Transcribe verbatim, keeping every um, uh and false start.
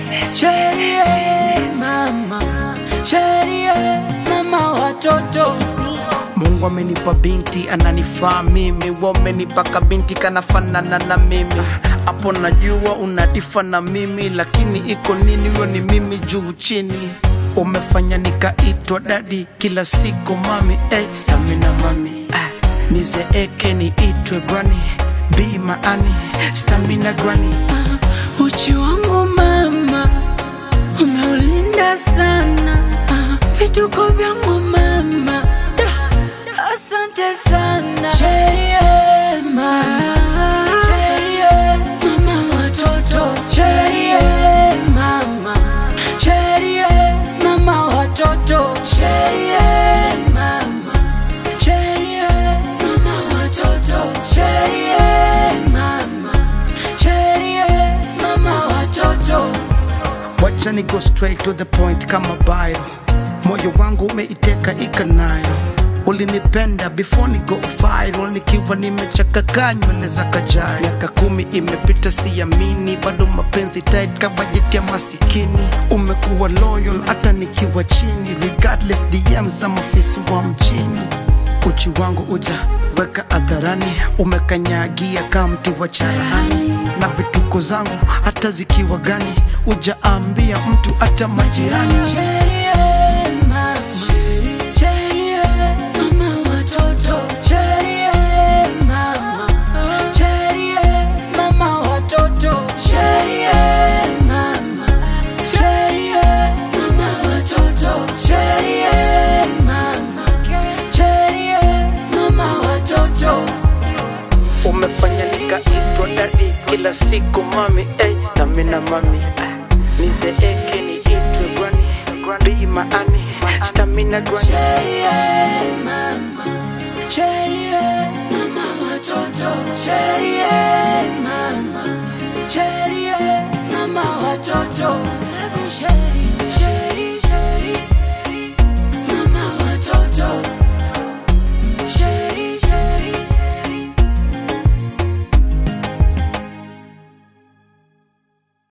Sherie mama, sherie mama watoto. Mungu amenipa binti ananifaa mimi, wamenipa kabinti kanafanana na mimi. Hapo najua unadifa na mimi, lakini iko nini? Wewe ni mimi juu chini. Umefanya nikaitwa daddy kila siku mami, eh, stamina mami. Ah, nizeeke niitwe granny, be maani, stamina granny. Uh, uchi wangu mama, umeulinda sana. Uh, vituko vyangu mama, asante sana. Sherie mama, sherie mama watoto. Sherie mama, sherie mama watoto. Sherie mama, sherie mama watoto. Sherie mama, sherie mama watoto. Wacha ni go straight to the point kama bio. Moyo wangu umeiteka ikanayo. Ulinipenda before ni go viral, nikiwa nimechaka nywele za kajai. Miaka kumi imepita siamini, bado mapenzi tight kama jeti ya masikini. Umekuwa loyal hata nikiwa chini, regardless D M za mafisi wa mjini. Uchi wangu uja weka hadharani, umekanyagia kama mtu wa charahani. Na vituko zangu hata zikiwa gani, ujaambia mtu hata majirani. Sherie mama, sherie mama watoto. Sherie mama, sherie mama watoto. Sherie mama, sherie mama watoto. Sherie mama, sherie mama watoto. Umefanya nikaitwa daddy kila siku mami, eh, stamina mami. Nizeeke niitwe granny, be maani, stamina granny. Sherie mama, sherie mama watoto. Sherie mama.